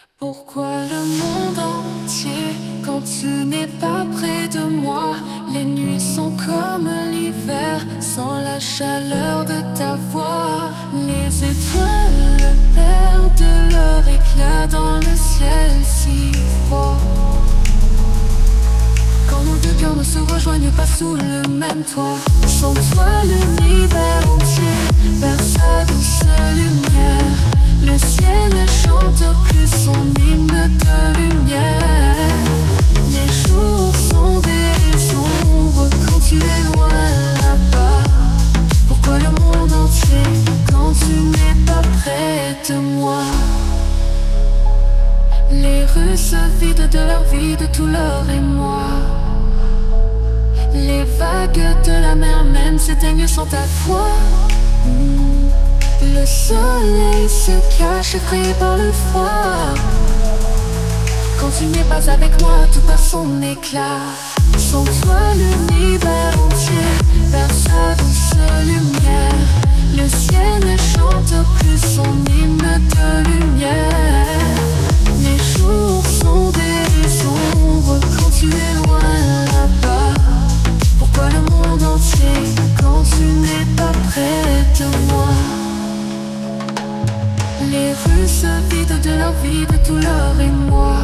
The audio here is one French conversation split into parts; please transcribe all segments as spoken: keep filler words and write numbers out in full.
Pourquoi le monde entier quand tu n'es pas près de moi? Les nuits sont comme l'hiver sans la chaleur de ta voix. Les étoiles perdent leur éclat dans le ciel si froid. Quand nos deux cœurs ne se rejoignent pas sous le même toit. Sans toi l'univers entier perd sa douce lumière. Le ciel chante plus son hymne de lumière. Les jours sont des sombres quand tu es loin là-bas. Pourquoi le monde entier quand tu n'es pas près de moi? Les rues se vident de leur vie, de tout leur émoi. Les vagues de la mer même s'éteignent sans ta voix. Le soleil se cache effrayé par le froid. Quand tu n'es pas avec moi, tout perd son éclat. Sans toi l'univers entier perd sa douce lumière. Le ciel chante plus son hymne de lumière. Les jours sont des sombres quand tu es loin là-bas. Pourquoi le monde entier quand tu n'es pas près de moi? Les rues se vident de leur vie, de tout leur émoi.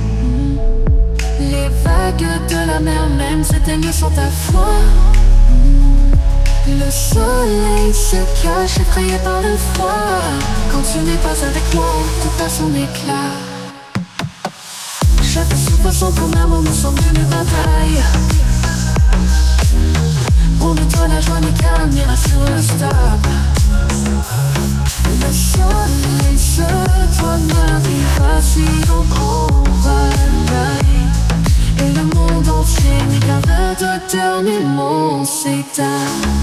Les vagues de la mer même s'éteignent sans ta voix. Le soleil se cache effrayé par le froid. Quand tu n'es pas avec moi, tout perd son éclat. Chaque souffle son comme un mot, nous sommes d'une bataille. On ne doit la joie ni calme, ni sur le stop. Le soleil se doit n'arrive si on va. Et le monde entier n'est qu'un verre de dernier mot s'éteint.